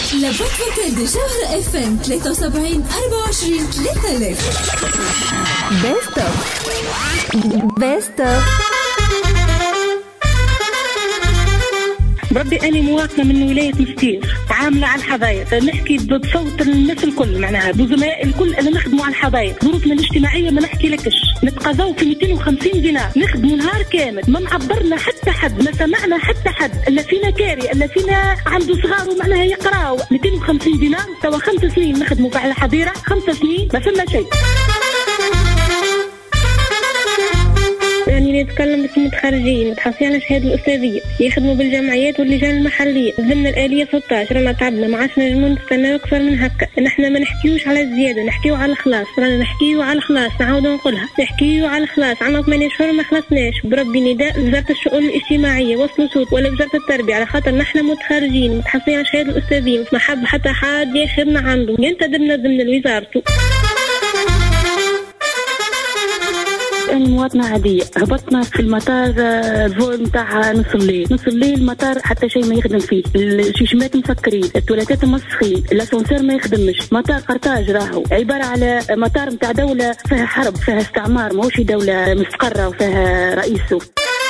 لابد فوكال دي جوهرة اف ام 73 24 3000. بيست بربي أنا مواطنة من ولاية مستير، عاملة على الحضايق، نحكي بصوت الناس الكل، معناها بزملاء الكل اللي نخدموا على الحضايق. ظروفنا الاجتماعية ما نحكي لكش، نتقاضوا في 250 دينار، نخدموا نهار كامل، ما معبرنا حتى حد، ما سمعنا حتى حد، إلا فينا كاري، إلا فينا عنده صغار ومعناها يقراوا. 250 دينار توا 5 سنين نخدموا على الحظيرة، 5 سنين ما فما شيء. يعني نتكلم باسم متخرجين متحصلين على شهادة الأستاذية يخدموا بالجمعيات واللجان المحلية ضمن الآلية 16. رانا تعبنا ما عادش نجمو نستناو أكثر من هكا. نحنا ما نحكيوش على الزيادة، نحكيو على الخلاص. رانا نحكيو على الخلاص، نعاود نقولها، نحكيو على الخلاص. عنا 8 شهور ما خلصناش. بربي نداء وزارة الشؤون الاجتماعية وصلوا صوت، ولا وزارة التربية، على خاطر نحنا متخرجين متحصلين على شهادة الأستاذية، ما حب حتى حد ياخذنا عنده. ينتدبنا ضمن الوزارة. أنا مواطنة عادية، هبطنا في المطار الفول نتاع نص الليل المطار حتى شيء ما يخدم فيه، الشيشمات مسكرين، التواليتات مسخين، الاسانسير ما يخدمش، مطار قرطاج راهو عبارة على مطار نتاع دولة فيها حرب، فيها استعمار، ماهوش دولة مستقرة وفيها رئيسه.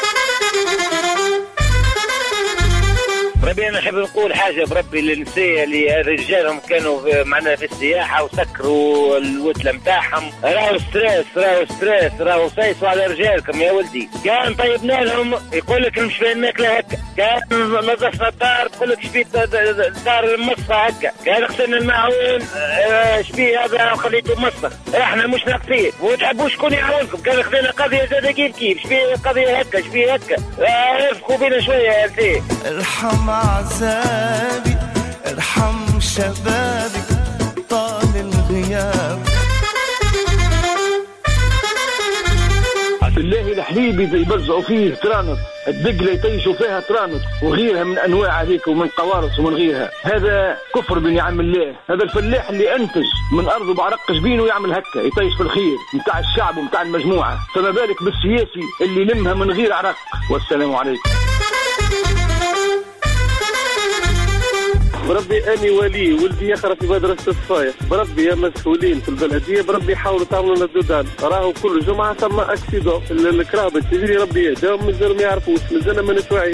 بربي أنا نحب نقول حاجة بربي للنساء اللي رجالهم كانوا معنا في السياحة وسكروا الوتلة متاعهم، راهو ستريس راهو سايسوا على رجالكم يا ولدي. كان طيبنا لهم يقول لك مش فين ماكلة هكا، كان نظفنا الدار تقول لك شبيت الدار المصفى هكا، كان غسلنا المعون شبيه هذا وخليته مصفى. احنا مش ناقصين وتحبوا شكون يعاونكم. كان خذينا قضية زاد كيف شبيه قضية هكا شبيه هكا. ارفقوا بينا شوية يا سيدي. ارحم عذابي ارحم شبابي طال الغياب. بالله الحبيبي يبزعوا فيه ترانس، الدقلة يطيشوا فيها ترانس وغيرها من انواع هذيك ومن قوارص ومن غيرها. هذا كفر بنعم الله. هذا الفلاح اللي انتج من ارضه بعرق جبينه ويعمل هكا، يطيش في الخير نتاع الشعب ونتاع المجموعة، فما بالك بالسياسي اللي لمها من غير عرق. والسلام عليكم. بربي أني ولدي يقرأ في مدرسة الصفاية. بربي يا مسؤولين في البلدية بربي يحاولوا تعملوا لنا الدودان. راهو كل جمعة ثم أكسيدو الكرابة تجري ربي يهداهم مازالوا ما يعرفوش، مازالنا ما نتوعيش.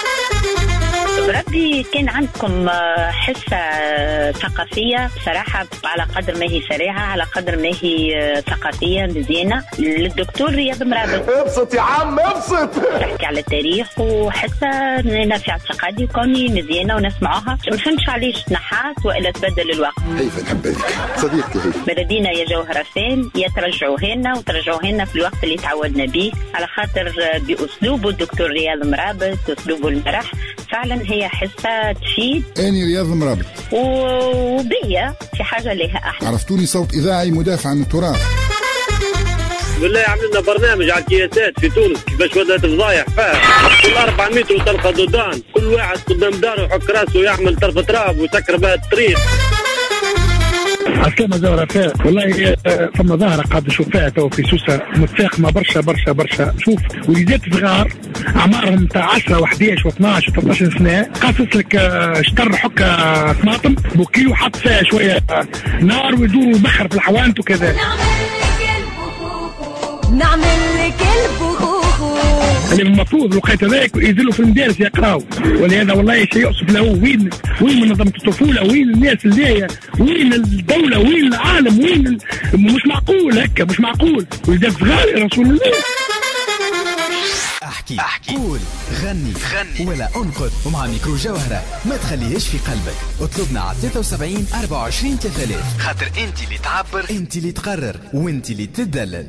بربي كان عندكم حصة ثقافية صراحة على قدر ما هي سريعة، على قدر ما هي ثقافية مزيانة للدكتور رياض مرابط. ابسط يا عم ابسط. تحكي على التاريخ وحصة نافعة اعتقادي كوني مزيانة ونسمعوها. ما فهمتش علاش تنحات وإلا تبدل الوقت. هيفا نحب هيك صديقتي هيك. بلدينا يا جوهرة فين يا ترجعوها لنا وترجعوها لنا في الوقت اللي تعودنا به، على خاطر بأسلوبه الدكتور رياض مرابط أسلوبه المرح فعلا هي حصة تفيد. أنا رياض مرابط وبيا في حاجة لها أحلى. عرفتوني صوت إذاعي مدافع عن التراث. بالله عملنا برنامج على الكياسات في تونس كيفاش بدأت فضايح فيها. كل 400 وطرفة دودان، كل واحد قدام داره يحك راسه ويعمل طرف تراب ويسكر بها الطريق. عسلامة زهرة فيها والله. ثم ظاهرة قاعد نشوف فيها تو في سوسة متساقمة برشا. شوف وليدات صغار أعمارهم تاع 10 و11 و12 و13 سنة، قاصص لك شطر حكة طماطم بوكيلو حط فيها شوية نار ويدوروا بخر في الحوانت وكذا. نعمل لك البخوخو اللي المفروض لقيت ذلك ينزلوا في المدارس يقراوا. ولهذا والله شيء يقصف له وين منظمة الطفولة، وين الناس اللي هي، وين الدولة، وين العالم، وين مش معقول هكا، مش معقول. ولدات صغار يا رسول الله. احكي قول غني ولا انقد، ومع ميكرو جوهرة ما تخليهش في قلبك. اطلبنا على 73 24 3000، خاطر انت اللي تعبر، انت اللي تقرر، وانت اللي تدلل.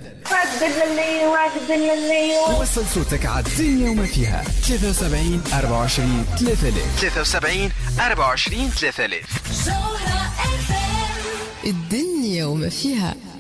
وصل صوتك على الدنيا وما فيها. 73 24 3000 73 24 3000 الدنيا وما فيها.